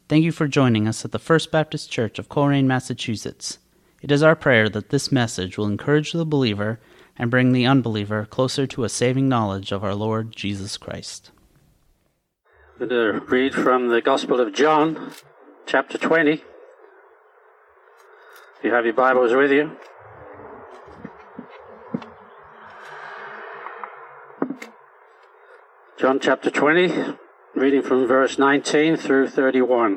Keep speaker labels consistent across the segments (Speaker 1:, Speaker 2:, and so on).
Speaker 1: Thank you for joining us at the First Baptist Church of Coleraine, Massachusetts. It is our prayer that this message will encourage the believer and bring the unbeliever closer to a saving knowledge of our Lord Jesus Christ.
Speaker 2: I'm going to read from the Gospel of John, chapter 20. If you have your Bibles with you. John chapter 20, reading from verse 19 through 31.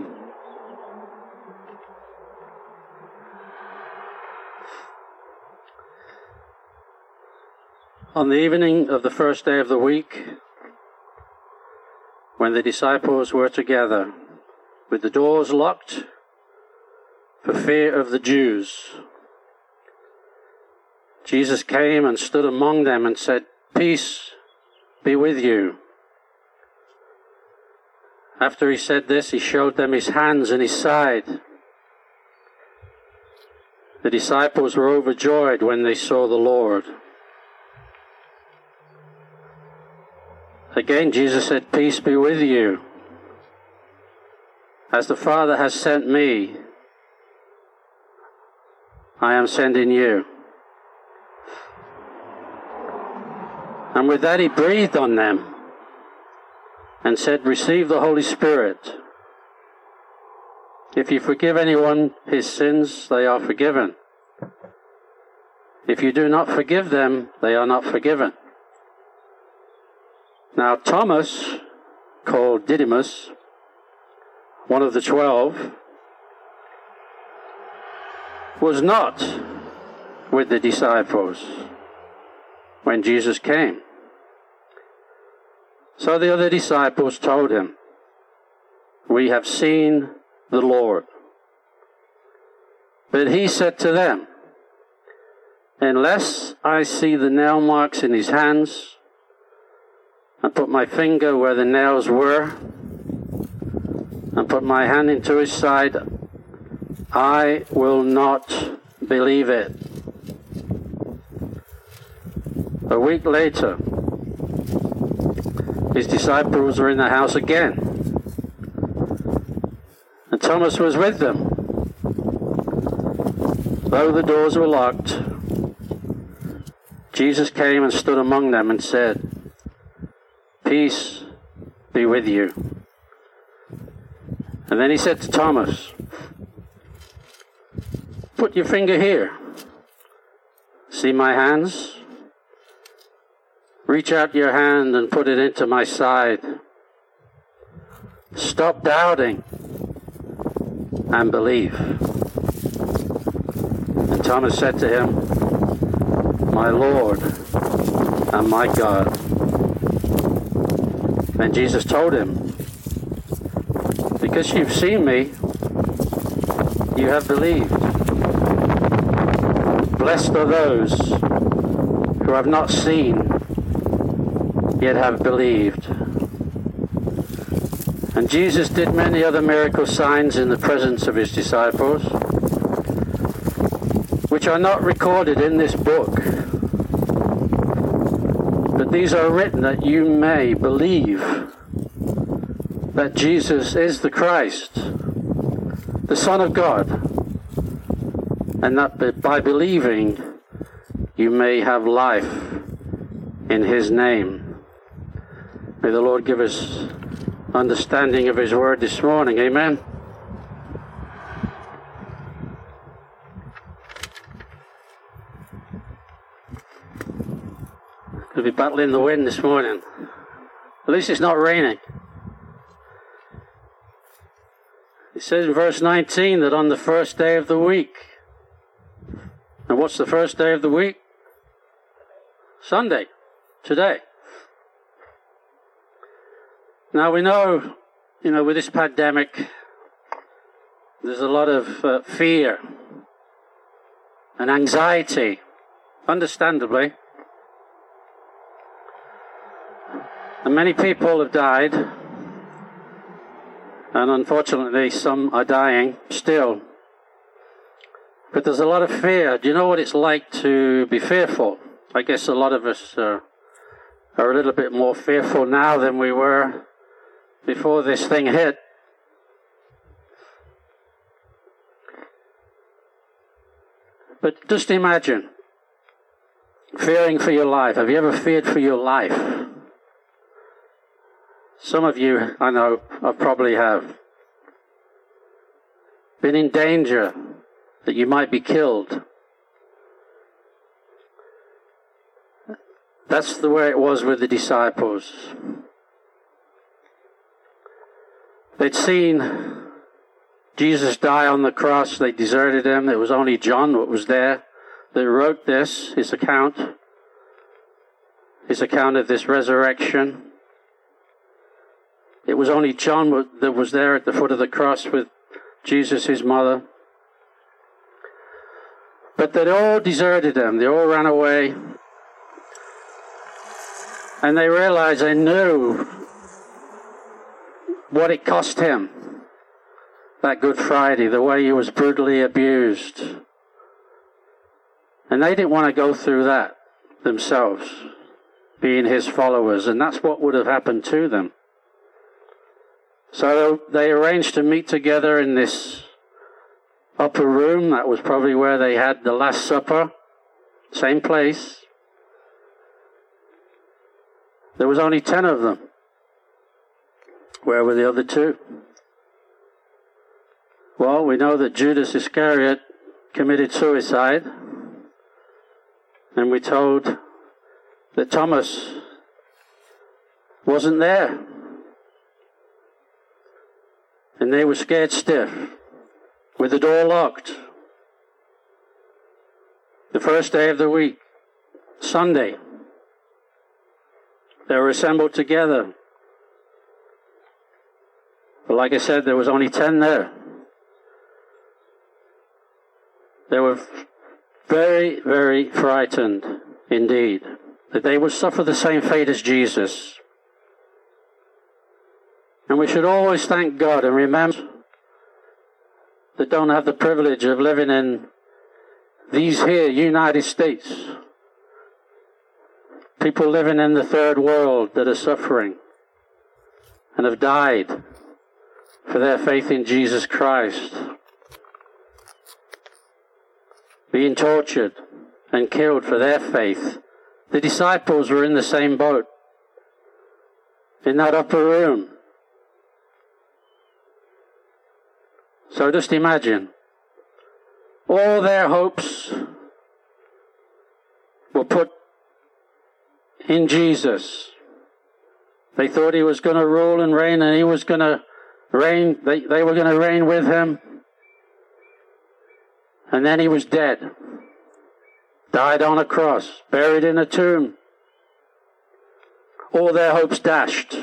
Speaker 2: On the evening of the first day of the week, when the disciples were together, with the doors locked for fear of the Jews, Jesus came and stood among them and said, "Peace be with you." After he said this, he showed them his hands and his side. The disciples were overjoyed when they saw the Lord. Again, Jesus said, "Peace be with you. As the Father has sent me, I am sending you." And with that he breathed on them and said, "Receive the Holy Spirit. If you forgive anyone his sins, they are forgiven. If you do not forgive them, they are not forgiven." Now Thomas, called Didymus, one of the 12, was not with the disciples when Jesus came. So the other disciples told him, "We have seen the Lord." But he said to them, "Unless I see the nail marks in his hands, and put my finger where the nails were, and put my hand into his side, I will not believe it." A week later, his disciples were in the house again, and Thomas was with them. Though the doors were locked, Jesus came and stood among them and said, "Peace be with you." And then he said to Thomas, "Put your finger here. See my hands? Reach out your hand and put it into my side. Stop doubting and believe." And Thomas said to him, "My Lord and my God." Then Jesus told him, "Because you've seen me, you have believed. Blessed are those who have not seen, yet have believed." And Jesus did many other miracle signs in the presence of his disciples, which are not recorded in this book. But these are written that you may believe that Jesus is the Christ, the Son of God, and that by believing you may have life in his name. May the Lord give us understanding of his word this morning. Amen. We'll be battling the wind this morning. At least it's not raining. It says in verse 19 that on the first day of the week. And what's the first day of the week? Sunday. Today. Now we know, with this pandemic, there's a lot of fear and anxiety, understandably. And many people have died, and unfortunately some are dying still. But there's a lot of fear. Do you know what it's like to be fearful? I guess a lot of us are a little bit more fearful now than we were before this thing hit. But just imagine fearing for your life. Have you ever feared for your life? Some of you, I know, I probably have. Been in danger that you might be killed. That's the way it was with the disciples. They'd seen Jesus die on the cross. They deserted him. It was only John that was there that wrote this, his account of this resurrection. It was only John that was there at the foot of the cross with Jesus, his mother. But they'd all deserted him. They all ran away. And they realized, they knew what it cost him, that Good Friday, the way he was brutally abused. And they didn't want to go through that themselves, being his followers, and that's what would have happened to them. So they arranged to meet together in this upper room. That was probably where they had the Last Supper, same place. There was only 10 of them. Where were the other 2? Well, we know that Judas Iscariot committed suicide. And we're told that Thomas wasn't there. And they were scared stiff, with the door locked. The first day of the week, Sunday, they were assembled together. But like I said, there was only 10 there. They were very, very frightened indeed that they would suffer the same fate as Jesus. And we should always thank God and remember that don't have the privilege of living in these here United States. People living in the third world that are suffering and have died for their faith in Jesus Christ, being tortured and killed for their faith. The disciples were in the same boat, in that upper room. So just imagine, all their hopes were put in Jesus. They thought he was going to rule and reign, and he was going to reign. They were going to reign with him. And then he was dead. Died on a cross. Buried in a tomb. All their hopes dashed.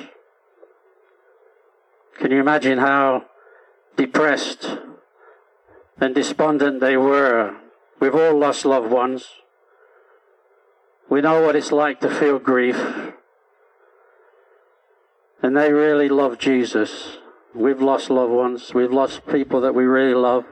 Speaker 2: Can you imagine how depressed and despondent they were? We've all lost loved ones. We know what it's like to feel grief. And they really love Jesus. We've lost loved ones. We've lost people that we really love.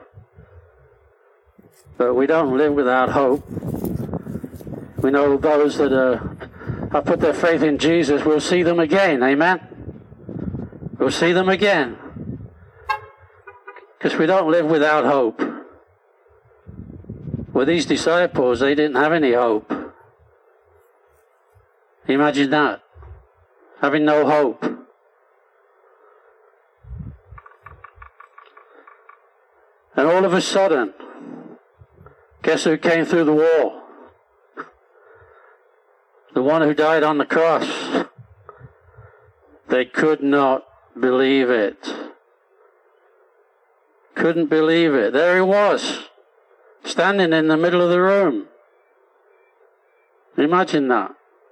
Speaker 2: But we don't live without hope. We know those that have put their faith in Jesus, we'll see them again. Amen? We'll see them again. Because we don't live without hope. Well, these disciples, they didn't have any hope. Imagine that. Having no hope. And all of a sudden, guess who came through the wall? The one who died on the cross. They could not believe it. Couldn't believe it. There he was, standing in the middle of the room. Imagine that.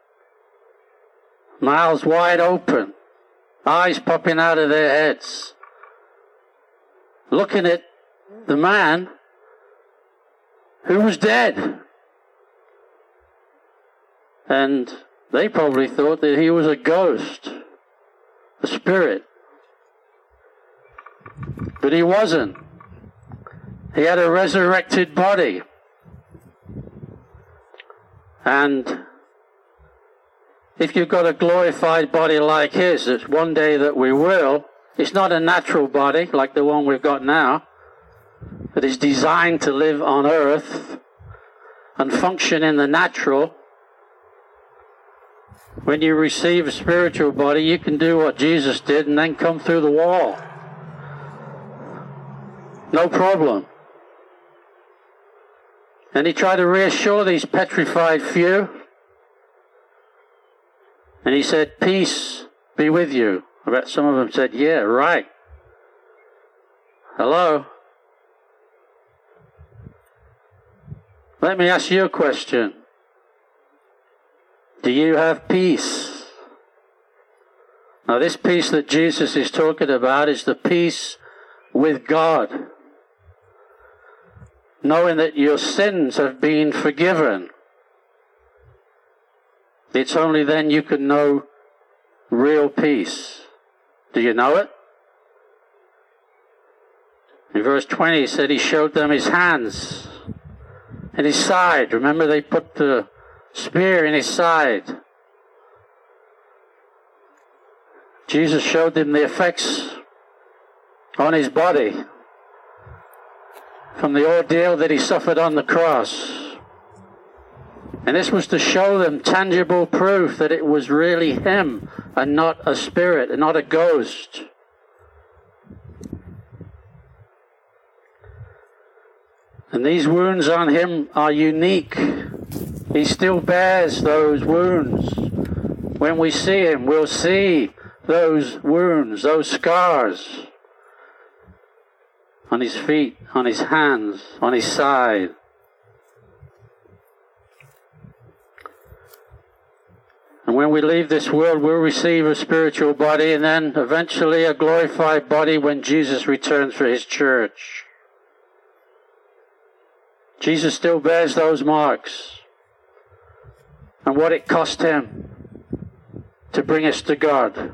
Speaker 2: Mouths wide open, eyes popping out of their heads, looking at the man who was dead. And they probably thought that he was a ghost, a spirit. But he wasn't. He had a resurrected body. And if you've got a glorified body like his, it's one day that we will. It's not a natural body like the one we've got now, that is designed to live on earth and function in the natural, when you receive a spiritual body, you can do what Jesus did and then come through the wall. No problem. And he tried to reassure these petrified few. And he said, peace be with you. I bet some of them said, yeah, right. Hello? Let me ask you a question. Do you have peace? Now, this peace that Jesus is talking about is the peace with God. Knowing that your sins have been forgiven. It's only then you can know real peace. Do you know it? In verse 20 he said he showed them his hands and his side. Remember, they put the spear in his side. Jesus showed them the effects on his body from the ordeal that he suffered on the cross. And this was to show them tangible proof that it was really him and not a spirit and not a ghost. And these wounds on him are unique. He still bears those wounds. When we see him, we'll see those wounds, those scars on his feet, on his hands, on his side. And when we leave this world, we'll receive a spiritual body and then eventually a glorified body when Jesus returns for his church. Jesus still bears those marks and what it cost him to bring us to God.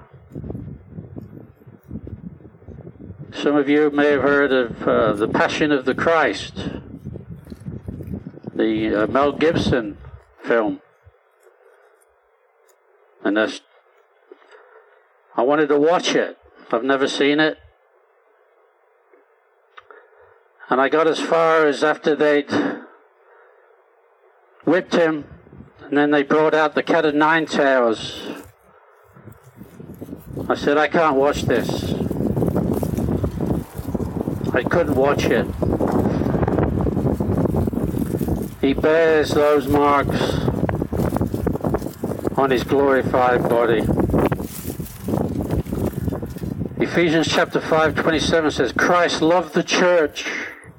Speaker 2: Some of you may have heard of The Passion of the Christ, the Mel Gibson film. And I wanted to watch it. I've never seen it. And I got as far as after they'd whipped him, and then they brought out the cat of nine tails. I said, I can't watch this. I couldn't watch it. He bears those marks on his glorified body. Ephesians chapter 5:27 says, Christ loved the church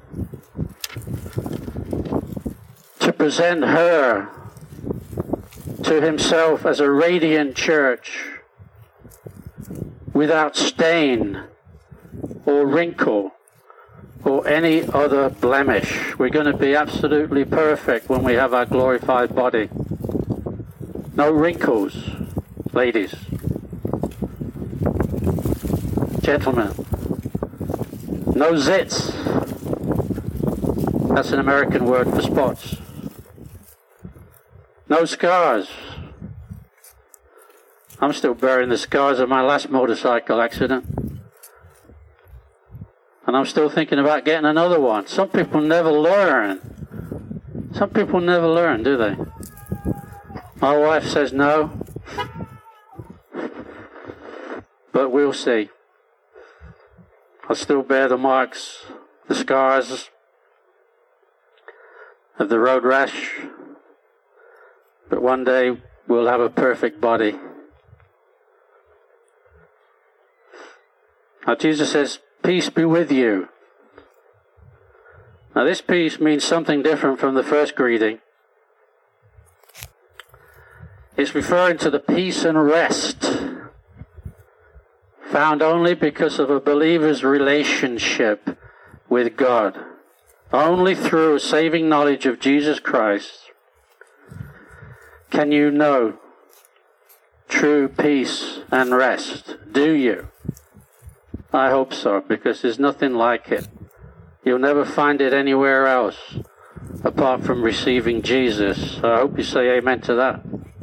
Speaker 2: to present her to himself as a radiant church without stain or wrinkle or any other blemish. We're going to be absolutely perfect when we have our glorified body. No wrinkles, ladies, gentlemen. No zits. That's an American word for spots. No scars. I'm still bearing the scars of my last motorcycle accident. And I'm still thinking about getting another one. Some people never learn. Some people never learn, do they? My wife says no. But we'll see. I'll still bear the marks, the scars of the road rash. But one day we'll have a perfect body. Now Jesus says, peace be with you. Now this peace means something different from the first greeting. It's referring to the peace and rest found only because of a believer's relationship with God. Only through a saving knowledge of Jesus Christ can you know true peace and rest. Do you? I hope so, because there's nothing like it. You'll never find it anywhere else apart from receiving Jesus. So I hope you say amen to that.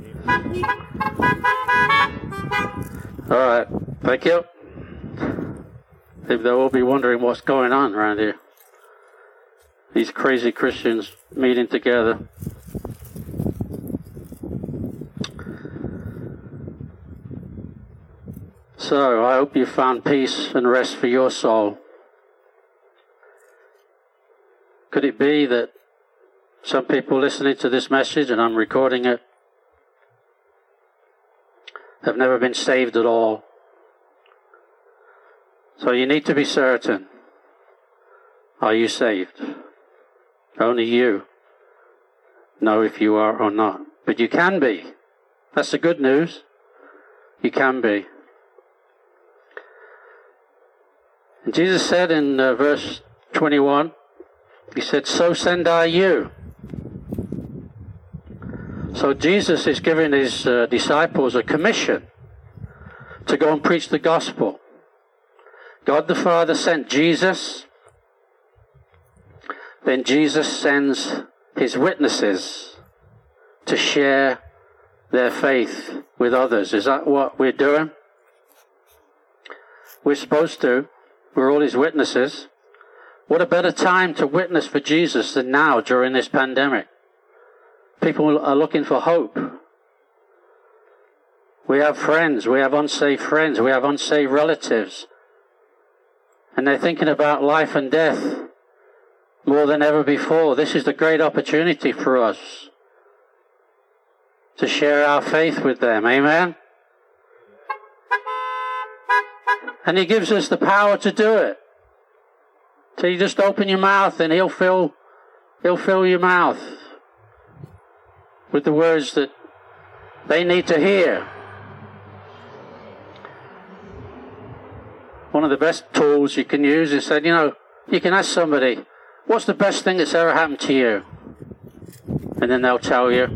Speaker 2: All right, thank you. Maybe they will be wondering what's going on around here. These crazy Christians meeting together. So, I hope you found peace and rest for your soul. Could it be that some people listening to this message, and I'm recording it, have never been saved at all? So you need to be certain. Are you saved? Only you know if you are or not. But you can be. That's the good news. You can be. And Jesus said in verse 21, he said, "So send I you." So Jesus is giving his disciples a commission to go and preach the gospel. God the Father sent Jesus. Then Jesus sends his witnesses to share their faith with others. Is that what we're doing? We're supposed to. We're all his witnesses. What a better time to witness for Jesus than now during this pandemic. People are looking for hope. We have friends, we have unsaved friends, we have unsaved relatives. And they're thinking about life and death more than ever before. This is the great opportunity for us to share our faith with them. Amen? And he gives us the power to do it. So you just open your mouth and he'll fill your mouth with the words that they need to hear. One of the best tools you can use is that, you can ask somebody, what's the best thing that's ever happened to you? And then they'll tell you.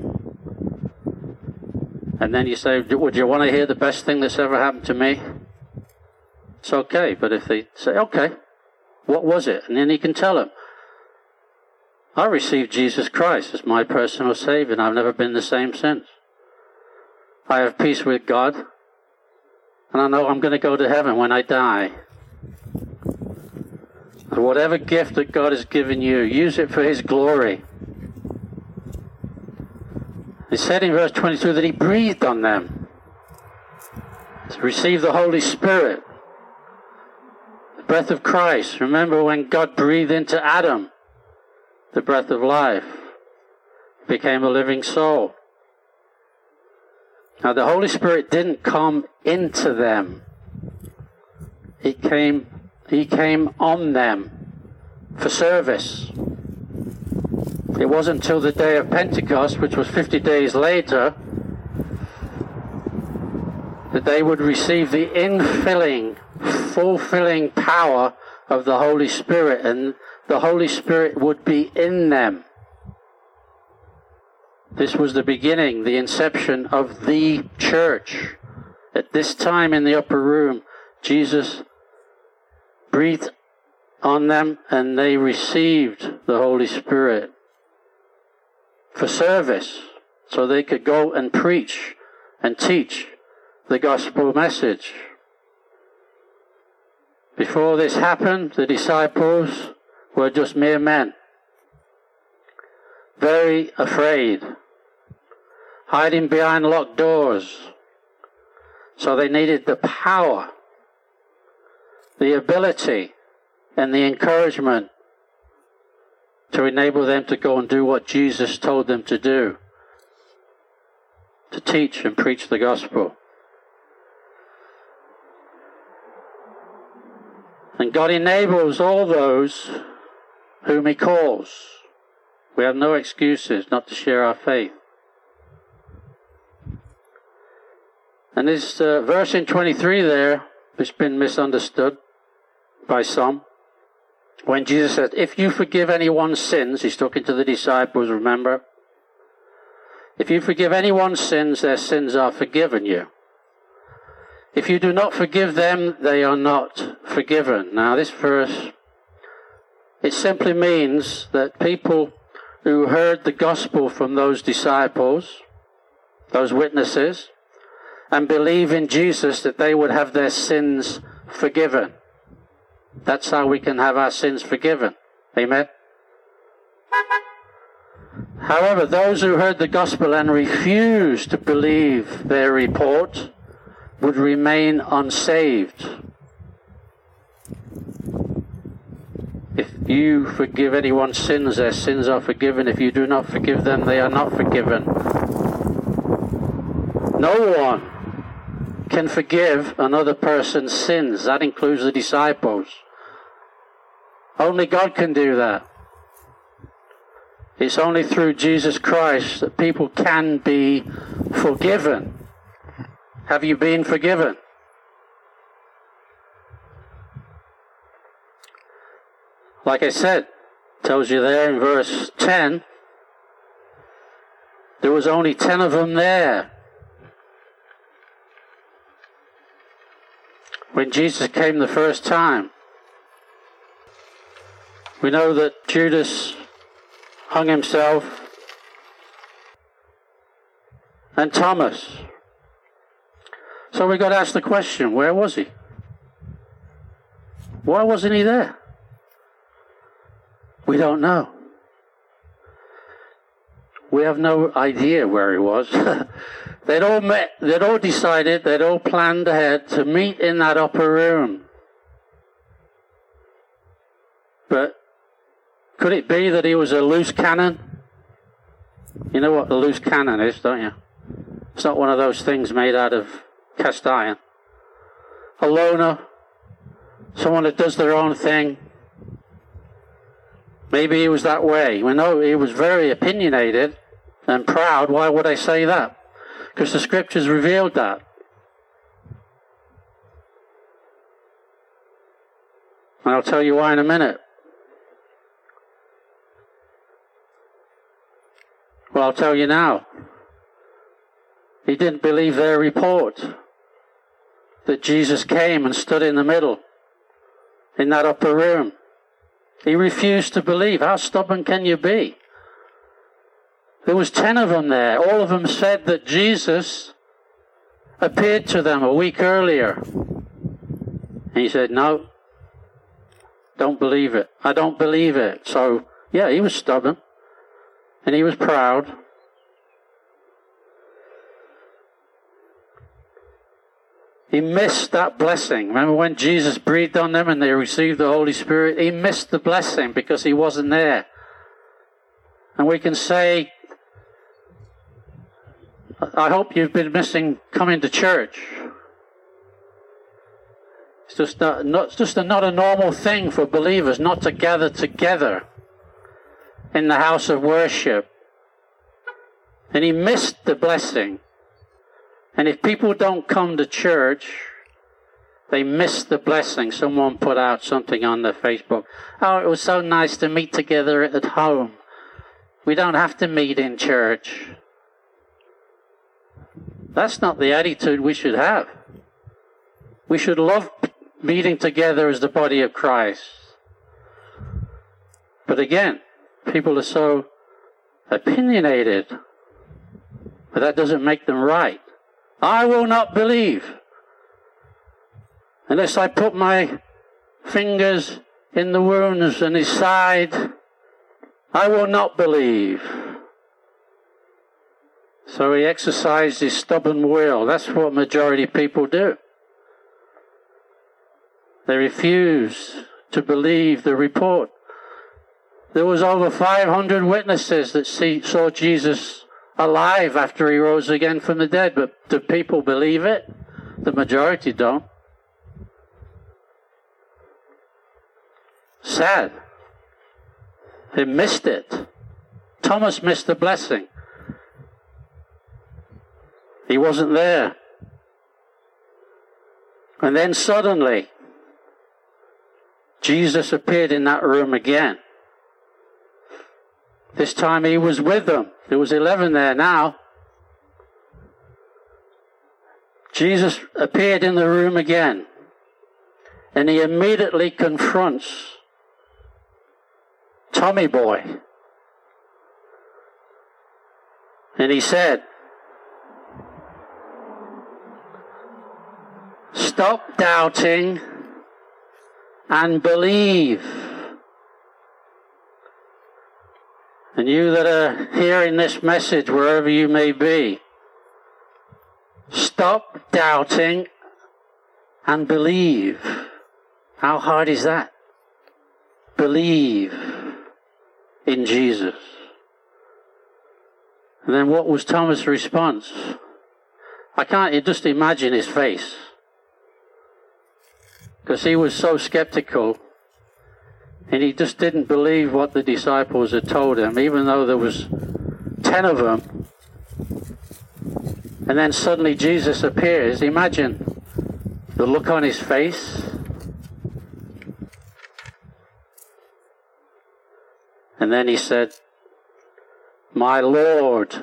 Speaker 2: And then you say, would you want to hear the best thing that's ever happened to me? It's okay, but if they say, okay, what was it? And then you can tell them, I received Jesus Christ as my personal Savior, and I've never been the same since. I have peace with God, and I know I'm going to go to heaven when I die. And whatever gift that God has given you, use it for his glory. He said in verse 22 that he breathed on them to receive the Holy Spirit. Breath of Christ. Remember when God breathed into Adam the breath of life, became a living soul. Now the Holy Spirit didn't come into them. He came on them for service. It wasn't until the day of Pentecost, which was 50 days later, that they would receive the infilling, fulfilling power of the Holy Spirit, and the Holy Spirit would be in them. This was the beginning, the inception of the church. At this time in the upper room, Jesus breathed on them and they received the Holy Spirit for service, so they could go and preach and teach the gospel message. Before this happened, the disciples were just mere men, very afraid, hiding behind locked doors. So they needed the power, the ability, and the encouragement to enable them to go and do what Jesus told them to do, to teach and preach the gospel. And God enables all those whom he calls. We have no excuses not to share our faith. And this verse in 23 there has been misunderstood by some. When Jesus said, if you forgive anyone's sins, he's talking to the disciples, remember? If you forgive anyone's sins, their sins are forgiven you. If you do not forgive them, they are not forgiven. Now this verse, it simply means that people who heard the gospel from those disciples, those witnesses, and believe in Jesus, that they would have their sins forgiven. That's how we can have our sins forgiven. Amen? However, those who heard the gospel and refused to believe their report would remain unsaved. If you forgive anyone's sins, their sins are forgiven. If you do not forgive them, they are not forgiven. No one can forgive another person's sins. That includes the disciples. Only God can do that. It's only through Jesus Christ that people can be forgiven. Have you been forgiven? Like I said, tells you there in verse 10, there was only 10 of them there. When Jesus came the first time, we know that Judas hung himself, and Thomas. So we got to ask the question, where was he? Why wasn't he there? We don't know. We have no idea where he was. They'd all met, they'd all decided, they'd all planned ahead to meet in that upper room. But could it be that he was a loose cannon? You know what a loose cannon is, don't you? It's not one of those things made out of cast iron. A loner, someone that does their own thing. Maybe he was that way. We know he was very opinionated and proud. Why would I say that? Because the scriptures revealed that. And I'll tell you why in a minute. Well, I'll tell you now. He didn't believe their report that Jesus came and stood in the middle in that upper room. He refused to believe. How stubborn can you be? There was 10 of them there. All of them said that Jesus appeared to them a week earlier. And he said, no, don't believe it. I don't believe it. So, yeah, he was stubborn. And he was proud. He missed that blessing. Remember when Jesus breathed on them and they received the Holy Spirit? He missed the blessing because he wasn't there. And we can say, I hope you've been missing coming to church. It's just not a normal thing for believers not to gather together in the house of worship. And he missed the blessing. And if people don't come to church, they miss the blessing. Someone put out something on their Facebook. Oh, it was so nice to meet together at home. We don't have to meet in church. That's not the attitude we should have. We should love meeting together as the body of Christ. But again, people are so opinionated, but that doesn't make them right. I will not believe unless I put my fingers in the wounds in his side. I will not believe. So he exercised his stubborn will. That's what majority of people do. They refuse to believe the report. There was over 500 witnesses that saw Jesus alive after he rose again from the dead. But do people believe it? The majority don't. Sad. They missed it. Thomas missed the blessing. He wasn't there. And then suddenly, Jesus appeared in that room again. This time he was with them. There was 11 there now. Jesus appeared in the room again. And he immediately confronts Tommy Boy. And he said, stop doubting and believe. And you that are hearing this message, wherever you may be, stop doubting and believe. How hard is that? Believe in Jesus. And then what was Thomas' response? I can't just imagine his face, because he was so skeptical, and he just didn't believe what the disciples had told him, even though there was 10 of them. And then suddenly Jesus appears. Imagine the look on his face. And then he said, "My Lord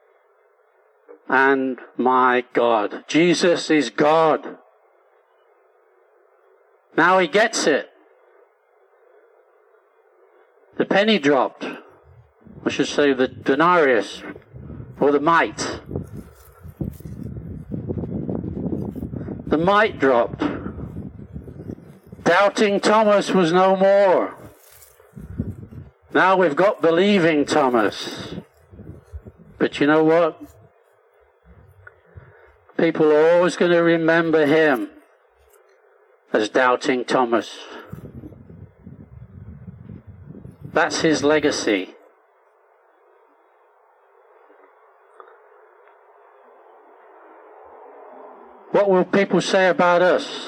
Speaker 2: and my God." Jesus is God. Now he gets it. The penny dropped. I should say the denarius, or the mite. The mite dropped. Doubting Thomas was no more. Now we've got believing Thomas. But you know what? People are always going to remember him as doubting Thomas. That's his legacy. What will people say about us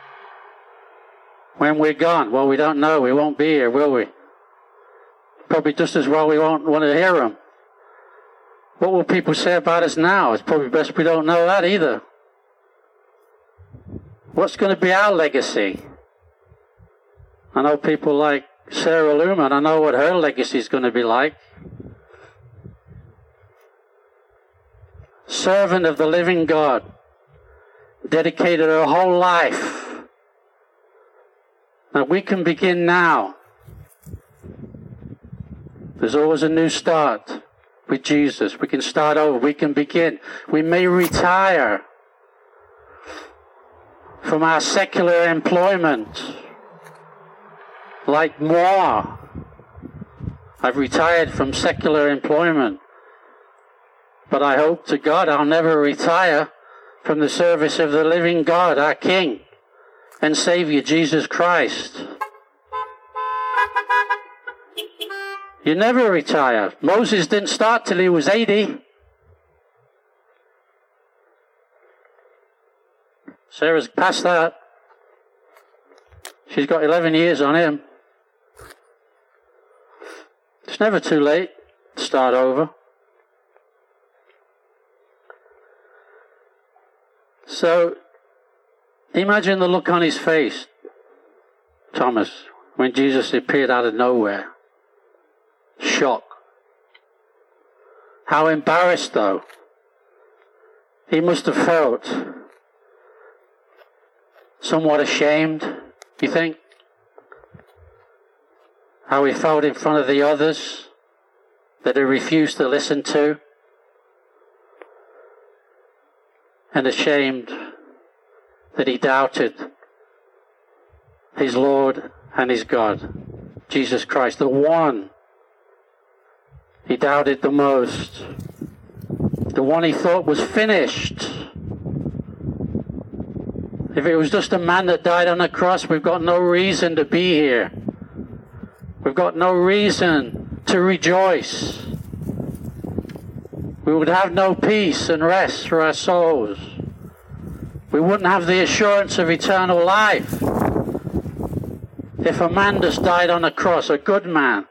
Speaker 2: when we're gone? Well, we don't know. We won't be here, will we? Probably just as well we won't want to hear them. What will people say about us now? It's probably best we don't know that either. What's going to be our legacy? I know people like Sarah Lumen. I know what her legacy is going to be like. Servant of the living God. Dedicated her whole life. Now we can begin now. There's always a new start with Jesus. We can start over. We can begin. We may retire from our secular employment. Like moi. I've retired from secular employment. But I hope to God I'll never retire from the service of the living God, our King and Savior, Jesus Christ. You never retire. Moses didn't start till he was 80. Sarah's past that. She's got 11 years on him. It's never too late to start over. So, imagine the look on his face, Thomas, when Jesus appeared out of nowhere. Shock. How embarrassed, though. He must have felt somewhat ashamed, you think? How he felt in front of the others that he refused to listen to. And ashamed that he doubted his Lord and his God, Jesus Christ, the one he doubted the most, the one he thought was finished. If it was just a man that died on a cross, we've got no reason to be here. We've got no reason to rejoice. We would have no peace and rest for our souls. We wouldn't have the assurance of eternal life. If a man just died on a cross, a good man,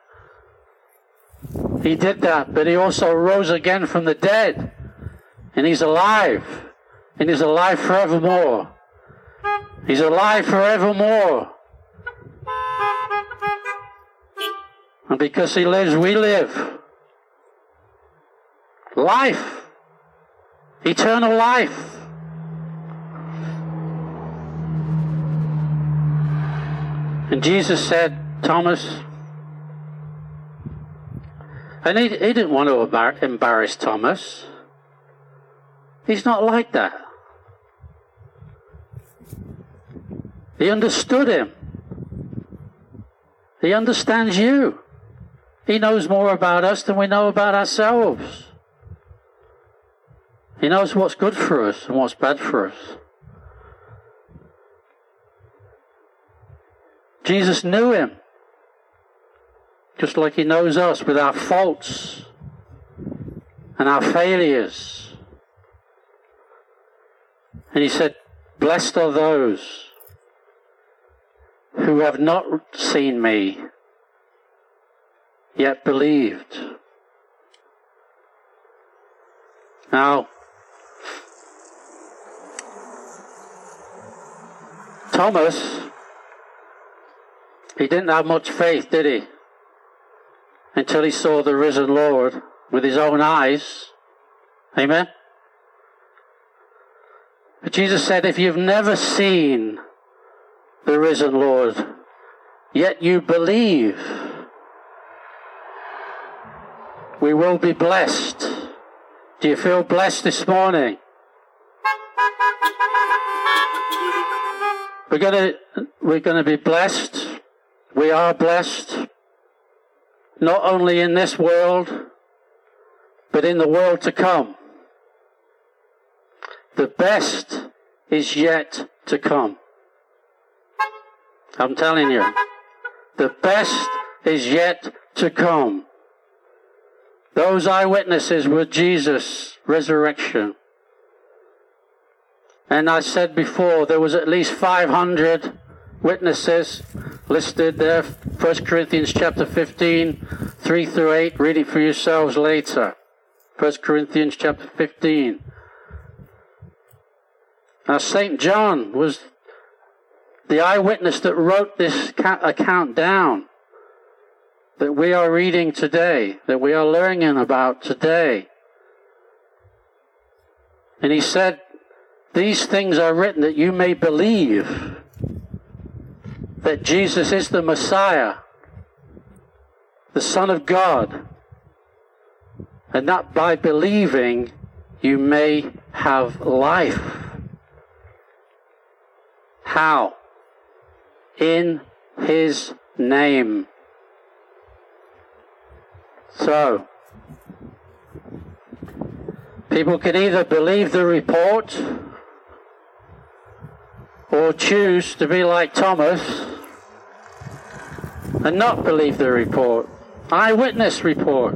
Speaker 2: he did that, but he also rose again from the dead. And he's alive. And he's alive forevermore. He's alive forevermore. And because he lives, we live. Life. Eternal life. And Jesus said, Thomas, and he didn't want to embarrass Thomas. He's not like that. He understood him. He understands you. He knows more about us than we know about ourselves. He knows what's good for us and what's bad for us. Jesus knew him, just like he knows us with our faults and our failures. And he said, blessed are those who have not seen me, yet believed. Now, Thomas, he didn't have much faith, did he? Until he saw the risen Lord with his own eyes. Amen? But Jesus said, if you've never seen the risen Lord, yet you believe, we will be blessed. Do you feel blessed this morning? We're going to be blessed. We are blessed, not only in this world, but in the world to come. The best is yet to come. I'm telling you, the best is yet to come. Those eyewitnesses were Jesus' resurrection. And I said before, there was at least 500 witnesses listed there. 1 Corinthians chapter 15, 3 through 8. Read it for yourselves later. 1 Corinthians chapter 15. Now, St. John was the eyewitness that wrote this account down that we are reading today, that we are learning about today. And he said, these things are written that you may believe that Jesus is the Messiah, the Son of God, and that by believing you may have life. How? In his name. So, people can either believe the report or choose to be like Thomas and not believe the report. Eyewitness report.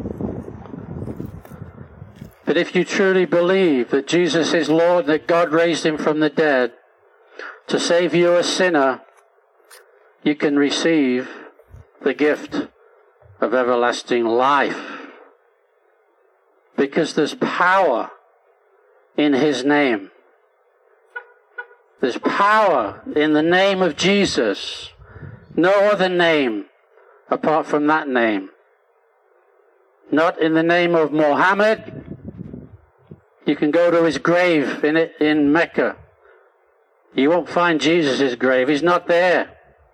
Speaker 2: But if you truly believe that Jesus is Lord, that God raised him from the dead to save you a sinner, you can receive the gift of everlasting life. Because there's power in his name. There's power in the name of Jesus. No other name apart from that name. Not in the name of Muhammad. You can go to his grave in Mecca. You won't find Jesus' grave. He's not there.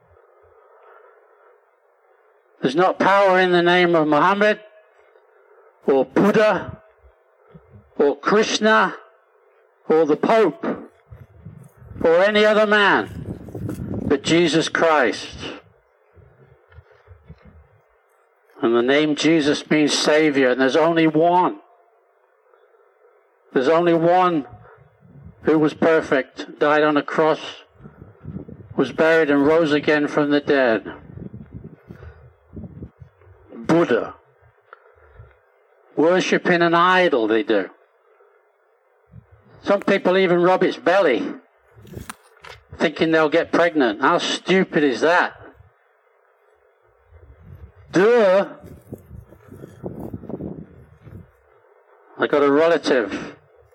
Speaker 2: There's not power in the name of Muhammad or Buddha or Krishna or the Pope or any other man but Jesus Christ. And the name Jesus means Savior, and there's only one. There's only one who was perfect, died on a cross, was buried and rose again from the dead. Buddha. Worshipping an idol, they do. Some people even rub its belly, thinking they'll get pregnant. How stupid is that? Duh! I got a relative,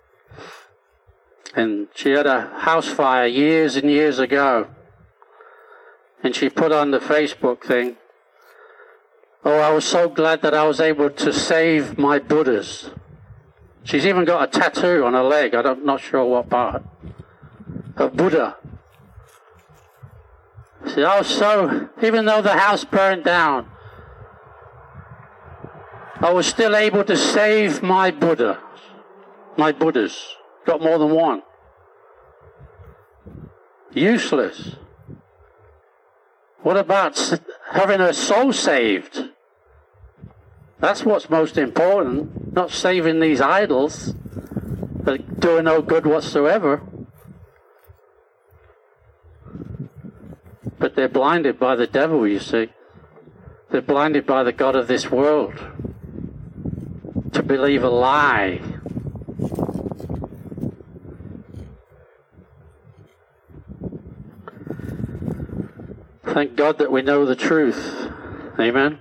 Speaker 2: and she had a house fire years and years ago, and she put on the Facebook thing, oh, I was so glad that I was able to save my Buddhas. She's even got a tattoo on her leg, I'm not sure what part, a Buddha. See, I was so, even though the house burned down, I was still able to save my Buddhas. Got more than one. Useless. What about having her soul saved? That's what's most important, not saving these idols that do no good whatsoever. But they're blinded by the devil, you see. They're blinded by the god of this world to believe a lie. Thank God that we know the truth. Amen.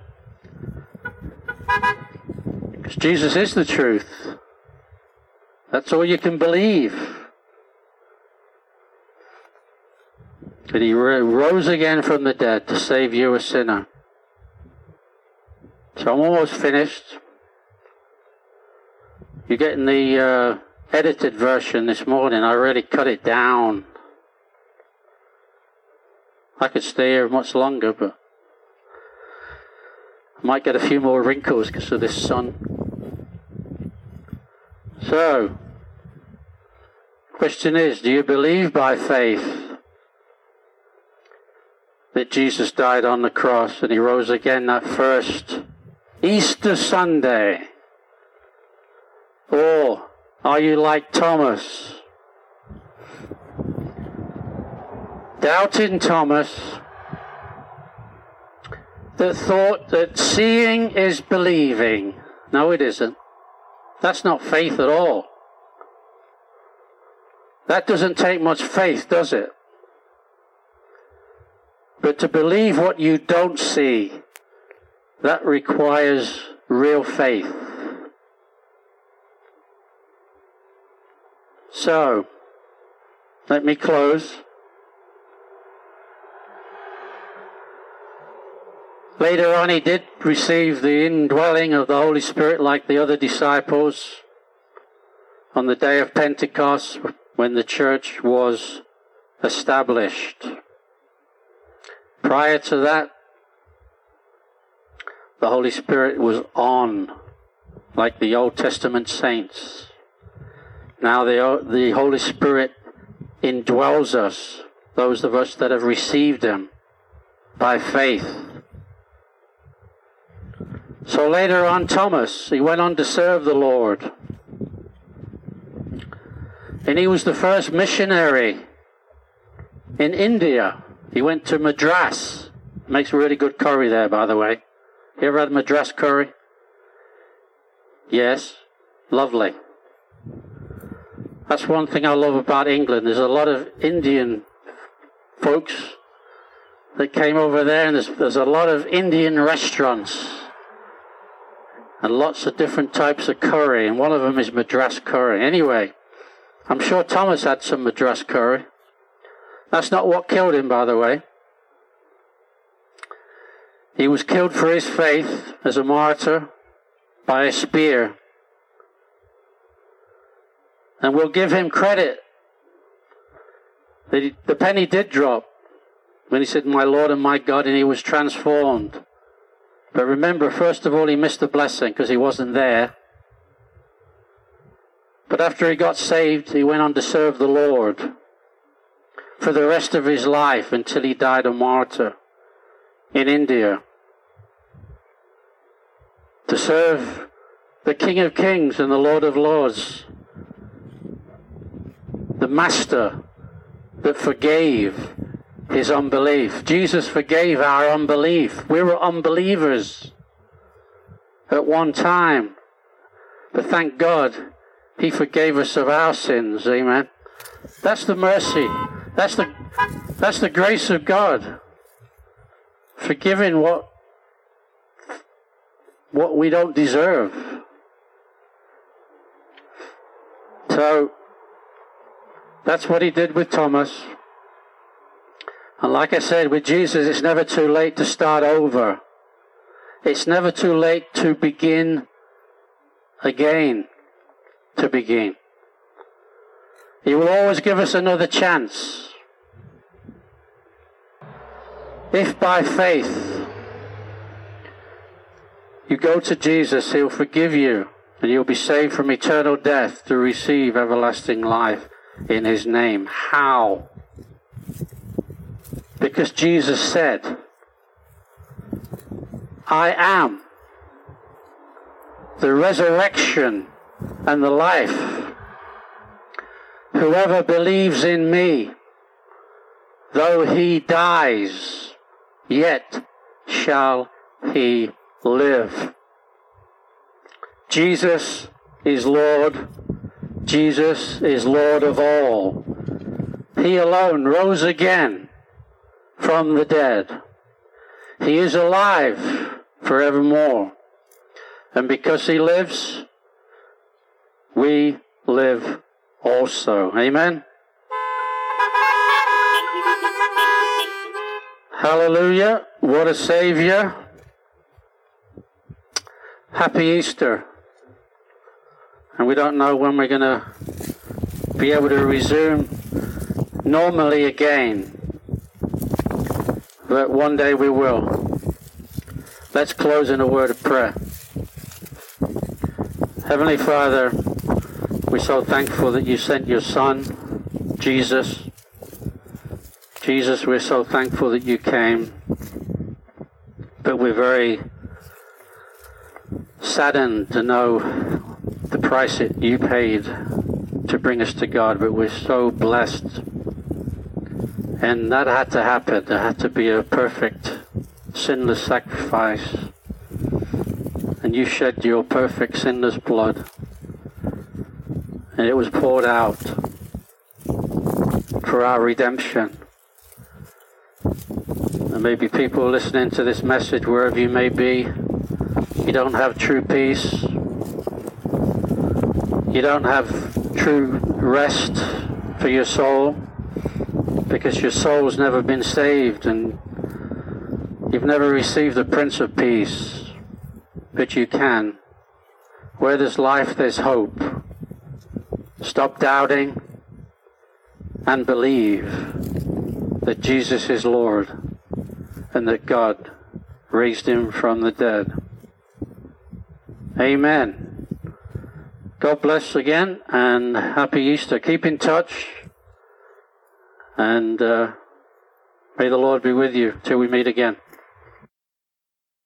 Speaker 2: Because Jesus is the truth. That's all you can believe. But he rose again from the dead to save you, a sinner. So I'm almost finished. You're getting the edited version this morning. I already cut it down. I could stay here much longer, but I might get a few more wrinkles because of this sun. So, question is, do you believe by faith that Jesus died on the cross and he rose again that first Easter Sunday? Or are you like Thomas? Doubting Thomas, that thought that seeing is believing. No, it isn't. That's not faith at all. That doesn't take much faith, does it? But to believe what you don't see, that requires real faith. So, let me close. Later on, he did receive the indwelling of the Holy Spirit like the other disciples on the day of Pentecost when the church was established. Prior to that, the Holy Spirit was on, like the Old Testament saints. Now the Holy Spirit indwells us, those of us that have received Him by faith. So later on, Thomas, he went on to serve the Lord. And he was the first missionary in India. He went to Madras. Makes really good curry there, by the way. You ever had Madras curry? Yes. Lovely. That's one thing I love about England. There's a lot of Indian folks that came over there, and there's a lot of Indian restaurants. And lots of different types of curry, and one of them is Madras curry. Anyway, I'm sure Thomas had some Madras curry. That's not what killed him, by the way. He was killed for his faith as a martyr by a spear. And we'll give him credit that the penny did drop when he said, "My Lord and my God," and he was transformed. But remember, first of all, he missed the blessing because he wasn't there. But after he got saved, he went on to serve the Lord for the rest of his life until he died a martyr in India. To serve the King of Kings and the Lord of Lords, the Master that forgave his unbelief. Jesus forgave our unbelief. We were unbelievers at one time. But thank God, he forgave us of our sins. Amen. That's the mercy. That's the grace of God. Forgiving what we don't deserve. So, that's what he did with Thomas. And like I said, with Jesus, it's never too late to start over. It's never too late to begin again, to begin. He will always give us another chance. If by faith you go to Jesus, He'll forgive you, and you'll be saved from eternal death to receive everlasting life in His name. How? Because Jesus said, "I am the resurrection, and the life. Whoever believes in me, though he dies, yet shall he live. Jesus is Lord. Jesus is Lord of all. He alone rose again from the dead. He is alive forevermore. And because he lives, we live also. Amen? Hallelujah. What a Savior. Happy Easter. And we don't know when we're going to be able to resume normally again. But one day we will. Let's close in a word of prayer. Heavenly Father, we're so thankful that you sent your Son, Jesus. Jesus, we're so thankful that you came. But we're very saddened to know the price that you paid to bring us to God. But we're so blessed. And that had to happen. There had to be a perfect, sinless sacrifice. And you shed your perfect, sinless blood. And it was poured out for our redemption. And maybe people listening to this message, wherever you may be, you don't have true peace. You don't have true rest for your soul, because your soul's never been saved and you've never received the Prince of Peace. But you can. Where there's life, there's hope. Stop doubting and believe that Jesus is Lord and that God raised him from the dead. Amen. God bless again, and happy Easter. Keep in touch, and may the Lord be with you till we meet again.